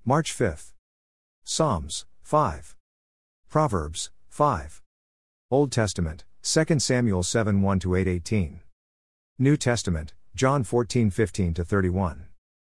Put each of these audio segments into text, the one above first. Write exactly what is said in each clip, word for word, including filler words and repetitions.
March fifth. Psalms, five. Proverbs, five. Old Testament, Second Samuel seven one to eight eighteen. New Testament, John fourteen fifteen to thirty-one.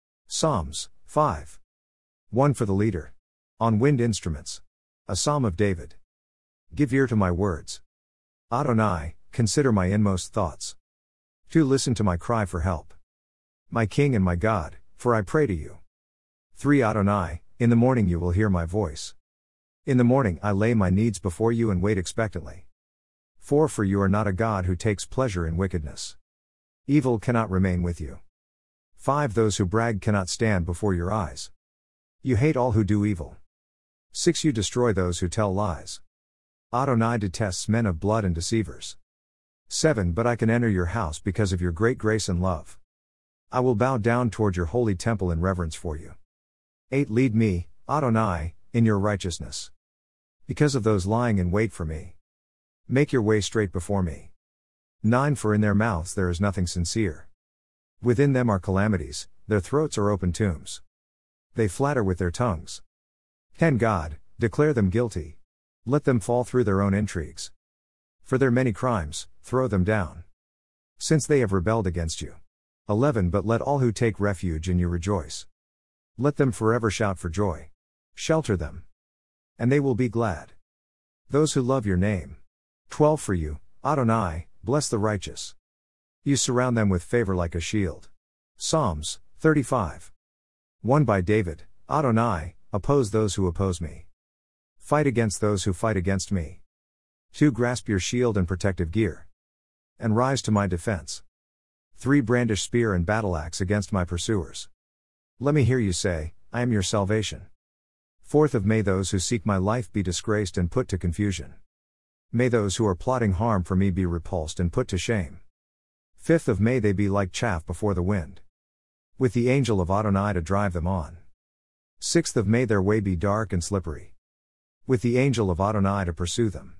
Psalms, five. one for the leader. On wind instruments. A Psalm of David. Give ear to my words. Adonai, consider my inmost thoughts. two Listen to my cry for help. My King and my God, for I pray to you. three Adonai, in the morning you will hear my voice. In the morning I lay my needs before you and wait expectantly. four For you are not a God who takes pleasure in wickedness. Evil cannot remain with you. five Those who brag cannot stand before your eyes. You hate all who do evil. six You destroy those who tell lies. Adonai detests men of blood and deceivers. seven But I can enter your house because of your great grace and love. I will bow down toward your holy temple in reverence for you. eight Lead me, Adonai, in your righteousness. Because of those lying in wait for me. Make your way straight before me. nine For in their mouths there is nothing sincere. Within them are calamities, their throats are open tombs. They flatter with their tongues. ten God, declare them guilty. Let them fall through their own intrigues. For their many crimes, throw them down. Since they have rebelled against you. eleven But let all who take refuge in you rejoice. Let them forever shout for joy. Shelter them. And they will be glad. Those who love your name. twelve For you, Adonai, bless the righteous. You surround them with favor like a shield. Psalms, thirty-five. one By David, Adonai, oppose those who oppose me. Fight against those who fight against me. two Grasp your shield and protective gear. And rise to my defense. three Brandish spear and battle axe against my pursuers. Let me hear you say, I am your salvation. fourth Of may those who seek my life be disgraced and put to confusion. May those who are plotting harm for me be repulsed and put to shame. fifth Of may they be like chaff before the wind. With the angel of Adonai to drive them on. sixth Of may their way be dark and slippery. With the angel of Adonai to pursue them.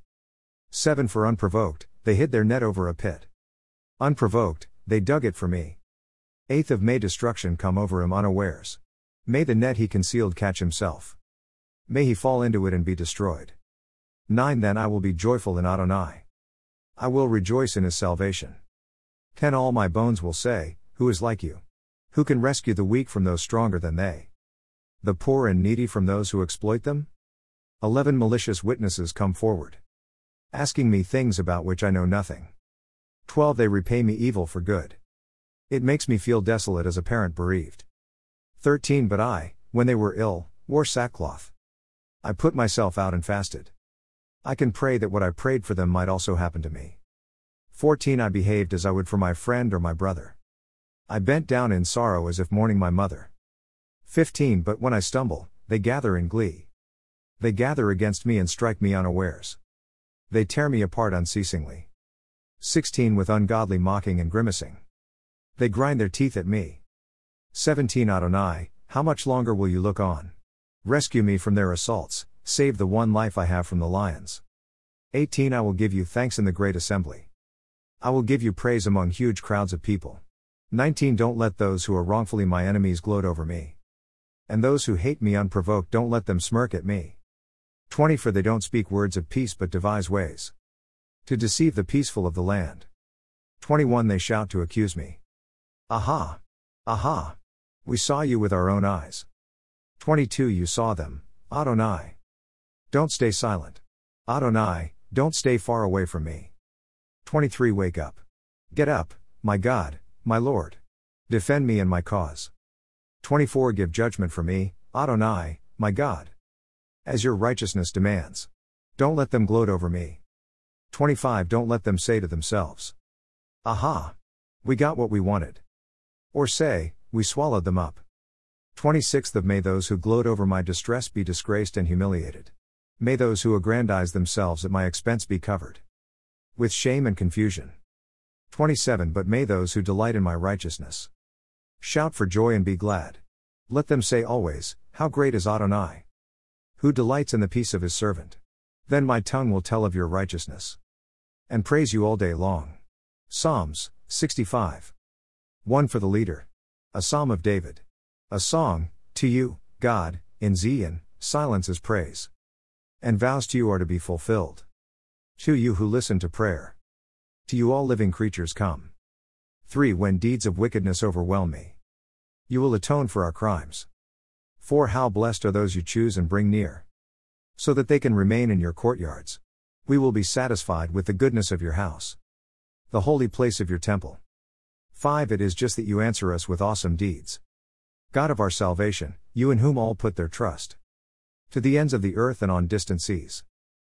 seven For unprovoked, they hid their net over a pit. Unprovoked, they dug it for me. eighth Of may destruction come over him unawares. May the net he concealed catch himself. May he fall into it and be destroyed. nine Then I will be joyful in Adonai. I will rejoice in his salvation. ten All my bones will say, who is like you? Who can rescue the weak from those stronger than they? The poor and needy from those who exploit them? eleven Malicious witnesses come forward. Asking me things about which I know nothing. twelve They repay me evil for good. It makes me feel desolate as a parent bereaved. thirteen But I, when they were ill, wore sackcloth. I put myself out and fasted. I can pray that what I prayed for them might also happen to me. fourteen I behaved as I would for my friend or my brother. I bent down in sorrow as if mourning my mother. fifteen But when I stumble, they gather in glee. They gather against me and strike me unawares. They tear me apart unceasingly. sixteen With ungodly mocking and grimacing. They grind their teeth at me. seventeen Adonai, how much longer will you look on? Rescue me from their assaults, save the one life I have from the lions. eighteen I will give you thanks in the great assembly. I will give you praise among huge crowds of people. nineteen Don't let those who are wrongfully my enemies gloat over me. And those who hate me unprovoked don't let them smirk at me. twenty For they don't speak words of peace but devise ways to deceive the peaceful of the land. twenty-one They shout to accuse me. Aha! Aha! We saw you with our own eyes. twenty-two You saw them, Adonai. Don't stay silent. Adonai, don't stay far away from me. twenty-three Wake up. Get up, my God, my Lord. Defend me and my cause. twenty-four Give judgment for me, Adonai, my God. As your righteousness demands. Don't let them gloat over me. twenty-five Don't let them say to themselves, aha! We got what we wanted. Or say, we swallowed them up. twenty-sixth Of may those who gloat over my distress be disgraced and humiliated. May those who aggrandize themselves at my expense be covered with shame and confusion. twenty-seven But may those who delight in my righteousness shout for joy and be glad. Let them say always, how great is Adonai, who delights in the peace of his servant. Then my tongue will tell of your righteousness and praise you all day long. Psalms, sixty-five. one For the leader. A Psalm of David. A song, to you, God, in Zion, silence is praise. And vows to you are to be fulfilled. To you who listen to prayer. To you all living creatures come. three When deeds of wickedness overwhelm me. You will atone for our crimes. four How blessed are those you choose and bring near. So that they can remain in your courtyards. We will be satisfied with the goodness of your house. The holy place of your temple. five It is just that you answer us with awesome deeds. God of our salvation, you in whom all put their trust. To the ends of the earth and on distant seas.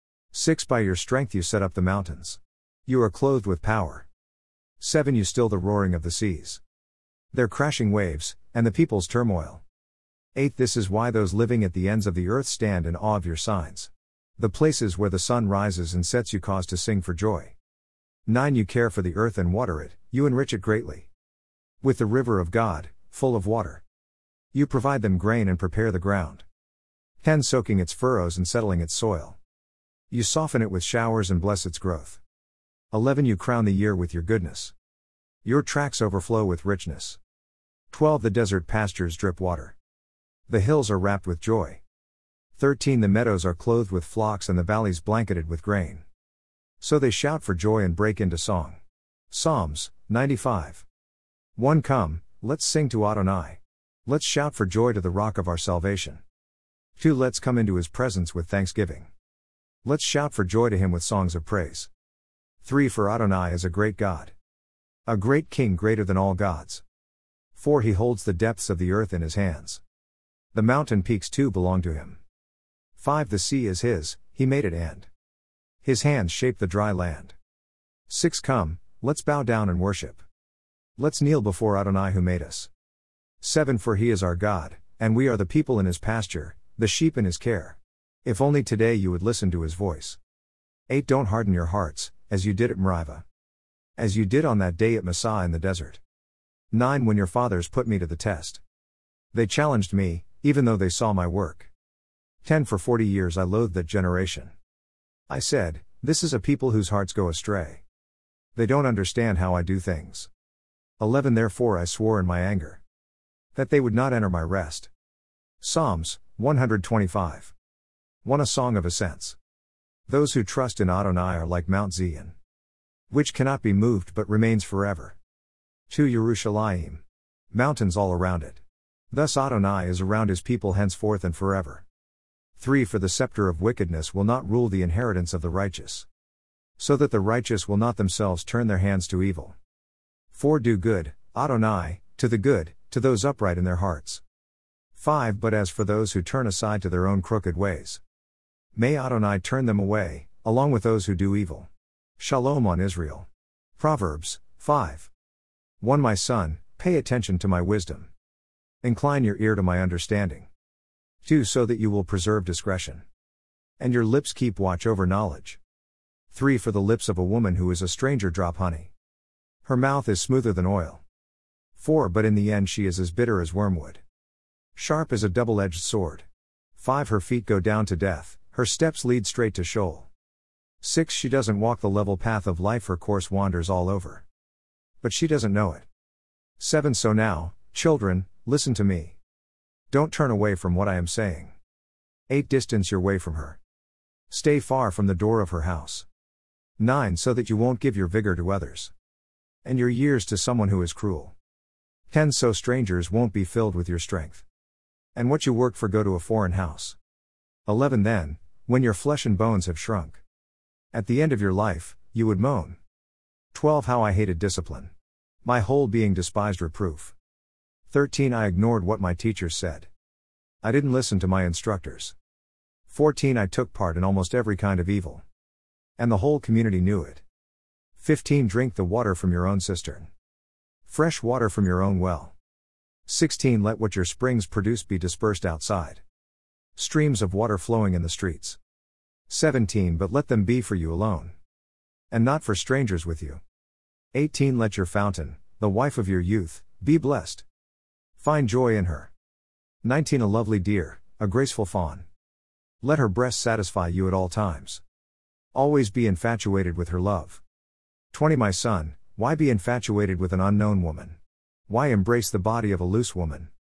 six By your strength you set up the mountains. You are clothed with power. seven You still the roaring of the seas. Their crashing waves, and the people's turmoil. eight This is why those living at the ends of the earth stand in awe of your signs. The places where the sun rises and sets you cause to sing for joy. nine You care for the earth and water it, you enrich it greatly. With the river of God, full of water. You provide them grain and prepare the ground. ten Soaking its furrows and settling its soil. You soften it with showers and bless its growth. eleven You crown the year with your goodness. Your tracks overflow with richness. twelve The desert pastures drip water. The hills are wrapped with joy. thirteen The meadows are clothed with flocks and the valleys blanketed with grain. So they shout for joy and break into song. Psalms, ninety-five. one Come, let's sing to Adonai. Let's shout for joy to the rock of our salvation. two Let's come into his presence with thanksgiving. Let's shout for joy to him with songs of praise. three For Adonai is a great God. A great king greater than all gods. four He holds the depths of the earth in his hands. The mountain peaks too belong to him. five The sea is his, he made it and his hands shaped the dry land. six Come, let's bow down and worship. Let's kneel before Adonai who made us. seven For he is our God, and we are the people in his pasture, the sheep in his care. If only today you would listen to his voice. eight Don't harden your hearts, as you did at Meribah. As you did on that day at Massah in the desert. nine When your fathers put me to the test. They challenged me, even though they saw my work. ten For forty years I loathed that generation. I said, this is a people whose hearts go astray. They don't understand how I do things. eleven Therefore I swore in my anger. That they would not enter my rest. Psalms, one twenty-five. one A song of ascents. Those who trust in Adonai are like Mount Zion, which cannot be moved but remains forever. two Yerushalayim. Mountains all around it. Thus Adonai is around his people henceforth and forever. three For the scepter of wickedness will not rule the inheritance of the righteous. So that the righteous will not themselves turn their hands to evil. four Do good, Adonai, to the good, to those upright in their hearts. five But as for those who turn aside to their own crooked ways, may Adonai turn them away, along with those who do evil. Shalom on Israel. Proverbs, five. one My son, pay attention to my wisdom. Incline your ear to my understanding. two So that you will preserve discretion. And your lips keep watch over knowledge. three For the lips of a woman who is a stranger drop honey. Her mouth is smoother than oil. four But in the end she is as bitter as wormwood. Sharp as a double-edged sword. five Her feet go down to death, her steps lead straight to Sheol. six She doesn't walk the level path of life, her course wanders all over. But she doesn't know it. seven So now, children, listen to me. Don't turn away from what I am saying. eight Distance your way from her. Stay far from the door of her house. nine So that you won't give your vigor to others, and your years to someone who is cruel. ten So strangers won't be filled with your strength, and what you work for go to a foreign house. eleven Then, when your flesh and bones have shrunk, at the end of your life, you would moan. twelve How I hated discipline. My whole being despised reproof. thirteen I ignored what my teachers said. I didn't listen to my instructors. fourteen I took part in almost every kind of evil, and the whole community knew it. fifteen Drink the water from your own cistern. Fresh water from your own well. sixteen Let what your springs produce be dispersed outside. Streams of water flowing in the streets. seventeen But let them be for you alone, and not for strangers with you. eighteen Let your fountain, the wife of your youth, be blessed. Find joy in her. nineteen A lovely deer, a graceful fawn. Let her breast satisfy you at all times. Always be infatuated with her love. twenty My son, why be infatuated with an unknown woman? Why embrace the body of a loose woman?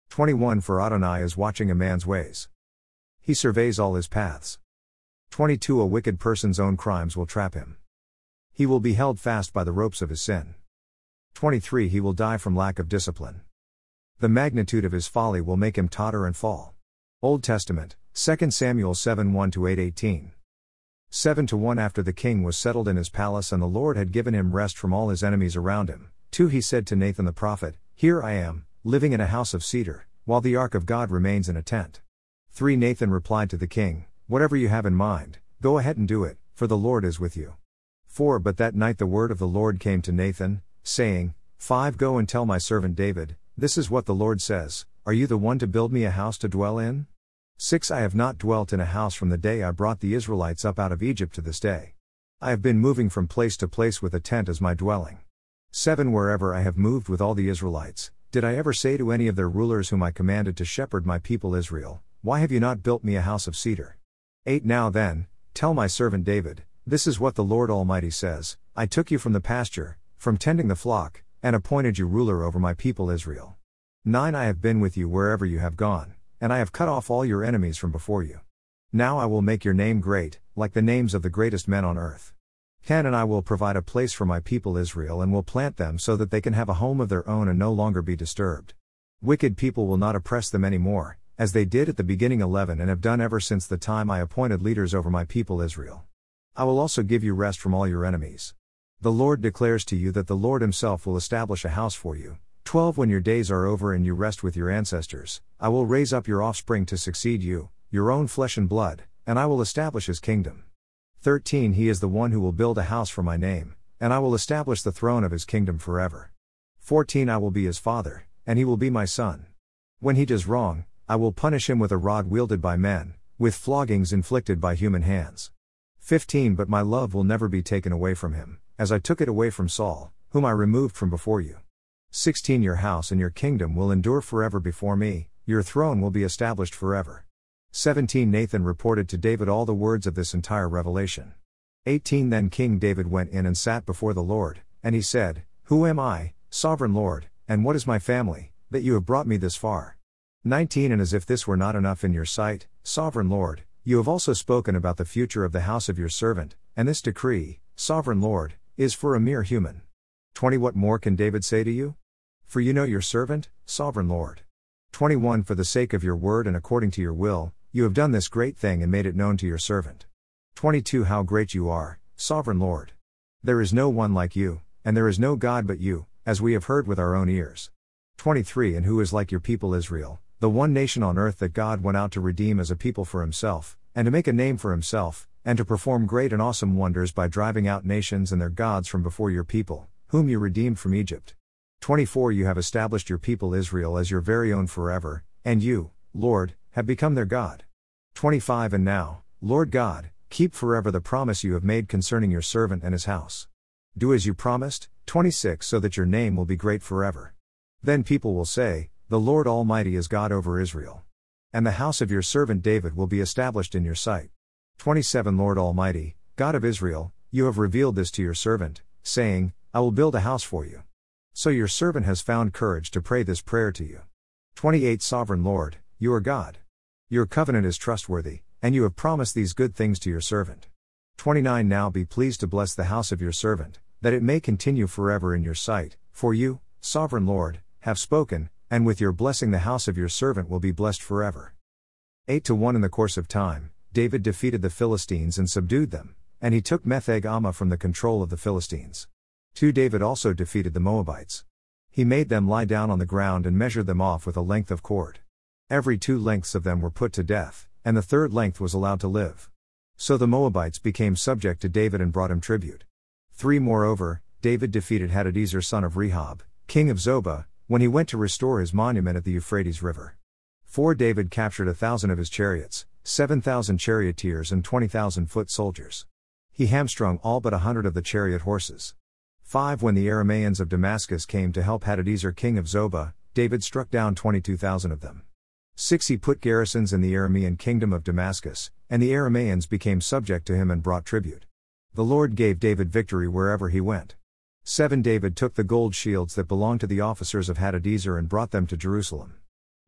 twenty-one For Adonai is watching a man's ways. He surveys all his paths. twenty-two A wicked person's own crimes will trap him. He will be held fast by the ropes of his sin. twenty-three He will die from lack of discipline. The magnitude of his folly will make him totter and fall. Old Testament, Second Samuel seven one to eight eighteen. seven to one After the king was settled in his palace and the Lord had given him rest from all his enemies around him, two He said to Nathan the prophet, Here I am, living in a house of cedar, while the ark of God remains in a tent. three Nathan replied to the king, Whatever you have in mind, go ahead and do it, for the Lord is with you. four But that night the word of the Lord came to Nathan, saying, five Go and tell my servant David, This is what the Lord says, Are you the one to build me a house to dwell in? six I have not dwelt in a house from the day I brought the Israelites up out of Egypt to this day. I have been moving from place to place with a tent as my dwelling. seven Wherever I have moved with all the Israelites, did I ever say to any of their rulers whom I commanded to shepherd my people Israel, Why have you not built me a house of cedar? eight Now then, tell my servant David, This is what the Lord Almighty says, I took you from the pasture, from tending the flock, and appointed you ruler over my people Israel. nine I have been with you wherever you have gone, and I have cut off all your enemies from before you. Now I will make your name great, like the names of the greatest men on earth. ten And I will provide a place for my people Israel and will plant them so that they can have a home of their own and no longer be disturbed. Wicked people will not oppress them any more, as they did at the beginning. eleven And have done ever since the time I appointed leaders over my people Israel. I will also give you rest from all your enemies. The Lord declares to you that the Lord Himself will establish a house for you. twelve When your days are over and you rest with your ancestors, I will raise up your offspring to succeed you, your own flesh and blood, and I will establish His kingdom. thirteen He is the one who will build a house for my name, and I will establish the throne of His kingdom forever. fourteen I will be his father, and he will be my son. When he does wrong, I will punish him with a rod wielded by men, with floggings inflicted by human hands. fifteen But my love will never be taken away from him, as I took it away from Saul, whom I removed from before you. sixteen Your house and your kingdom will endure forever before me, your throne will be established forever. seventeen Nathan reported to David all the words of this entire revelation. eighteen Then King David went in and sat before the Lord, and he said, Who am I, sovereign Lord, and what is my family, that you have brought me this far? nineteen And as if this were not enough in your sight, sovereign Lord, you have also spoken about the future of the house of your servant, and this decree, sovereign Lord, is for a mere human. twenty What more can David say to you? For you know your servant, sovereign Lord. twenty-one For the sake of your word and according to your will, you have done this great thing and made it known to your servant. twenty-two How great you are, sovereign Lord! There is no one like you, and there is no God but you, as we have heard with our own ears. twenty-three And who is like your people Israel, the one nation on earth that God went out to redeem as a people for Himself, and to make a name for Himself, and to perform great and awesome wonders by driving out nations and their gods from before your people, whom you redeemed from Egypt. twenty-four You have established your people Israel as your very own forever, and you, Lord, have become their God. twenty-five And now, Lord God, keep forever the promise you have made concerning your servant and his house. Do as you promised. twenty-six So that your name will be great forever. Then people will say, The Lord Almighty is God over Israel. And the house of your servant David will be established in your sight. twenty-seven Lord Almighty, God of Israel, you have revealed this to your servant, saying, I will build a house for you. So your servant has found courage to pray this prayer to you. twenty-eight Sovereign Lord, you are God. Your covenant is trustworthy, and you have promised these good things to your servant. twenty-nine Now be pleased to bless the house of your servant, that it may continue forever in your sight, for you, Sovereign Lord, have spoken, and with your blessing the house of your servant will be blessed forever. eight to one In the course of time, David defeated the Philistines and subdued them, and he took Metheg-Ammah from the control of the Philistines. two David also defeated the Moabites. He made them lie down on the ground and measured them off with a length of cord. Every two lengths of them were put to death, and the third length was allowed to live. So the Moabites became subject to David and brought him tribute. three Moreover, David defeated Hadadezer son of Rehob, king of Zobah, when he went to restore his monument at the Euphrates River. four David captured a thousand of his chariots, seven thousand charioteers and twenty thousand foot soldiers. He hamstrung all but a hundred of the chariot horses. five When the Arameans of Damascus came to help Hadadezer king of Zobah, David struck down twenty-two thousand of them. six He put garrisons in the Aramean kingdom of Damascus, and the Arameans became subject to him and brought tribute. The Lord gave David victory wherever he went. seven David took the gold shields that belonged to the officers of Hadadezer and brought them to Jerusalem.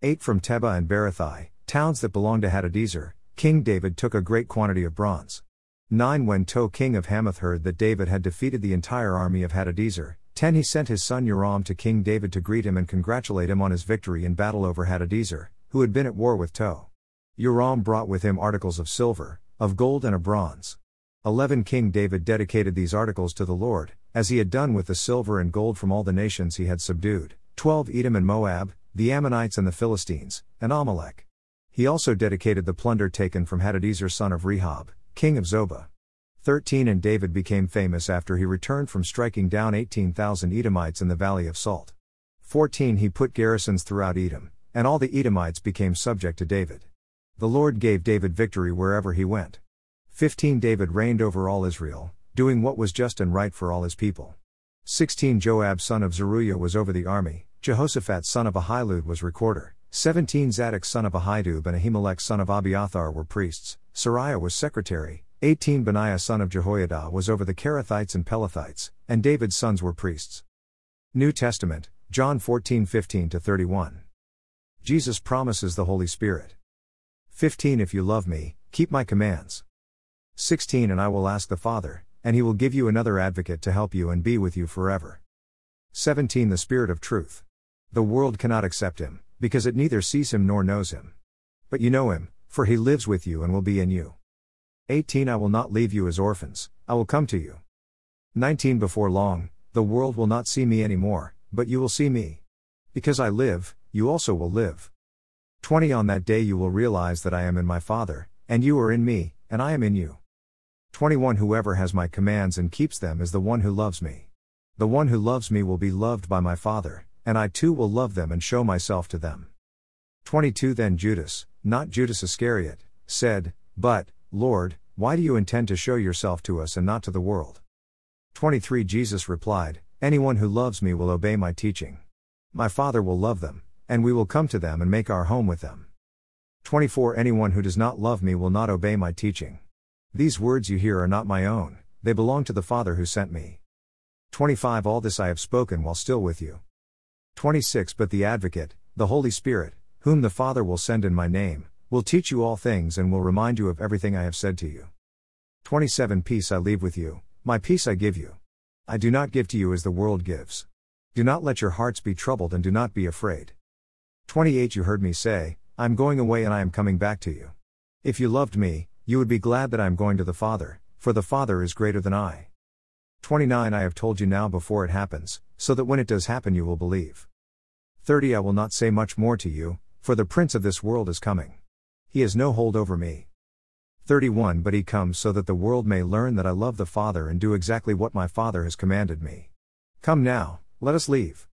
eight From Tebah and Berothai, towns that belonged to Hadadezer, King David took a great quantity of bronze. nine When Tou king of Hamath heard that David had defeated the entire army of Hadadezer, ten He sent his son Joram to King David to greet him and congratulate him on his victory in battle over Hadadezer, who had been at war with Tou. Joram brought with him articles of silver, of gold and of bronze. eleven King David dedicated these articles to the Lord, as he had done with the silver and gold from all the nations he had subdued, twelve Edom and Moab, the Ammonites and the Philistines, and Amalek. He also dedicated the plunder taken from Hadadezer son of Rehob, king of Zobah. thirteen And David became famous after he returned from striking down eighteen thousand Edomites in the valley of Salt. fourteen He put garrisons throughout Edom, and all the Edomites became subject to David. The Lord gave David victory wherever he went. fifteen David reigned over all Israel, doing what was just and right for all his people. sixteen Joab son of Zeruiah was over the army, Jehoshaphat son of Ahilud was recorder, seventeen Zadok son of Ahidub and Ahimelech son of Abiathar were priests, Sariah was secretary, eighteen Benaiah son of Jehoiada was over the Kerethites and Pelethites, and David's sons were priests. New Testament, John fourteen fifteen to thirty-one. Jesus promises the Holy Spirit. fifteen If you love me, keep my commands. sixteen And I will ask the Father, and he will give you another advocate to help you and be with you forever. seventeen The Spirit of Truth. The world cannot accept him, because it neither sees him nor knows him. But you know him, for he lives with you and will be in you. eighteen I will not leave you as orphans, I will come to you. nineteen Before long, the world will not see me anymore, but you will see me. Because I live, you also will live. twenty On that day you will realize that I am in my Father, and you are in me, and I am in you. twenty-one Whoever has my commands and keeps them is the one who loves me. The one who loves me will be loved by my Father, and I too will love them and show myself to them. twenty-two Then Judas, not Judas Iscariot, said, But, Lord, why do you intend to show yourself to us and not to the world? twenty-three Jesus replied, Anyone who loves me will obey my teaching. My Father will love them, and we will come to them and make our home with them. twenty-four Anyone who does not love me will not obey my teaching. These words you hear are not my own, they belong to the Father who sent me. twenty-five All this I have spoken while still with you. twenty-six But the Advocate, the Holy Spirit, whom the Father will send in my name, will teach you all things and will remind you of everything I have said to you. twenty-seven Peace I leave with you, my peace I give you. I do not give to you as the world gives. Do not let your hearts be troubled and do not be afraid. twenty-eight You heard me say, I am going away and I am coming back to you. If you loved me, you would be glad that I am going to the Father, for the Father is greater than I. twenty-nine I have told you now before it happens, so that when it does happen you will believe. thirty I will not say much more to you, for the prince of this world is coming. He has no hold over me. thirty-one But he comes so that the world may learn that I love the Father and do exactly what my Father has commanded me. Come now, let us leave.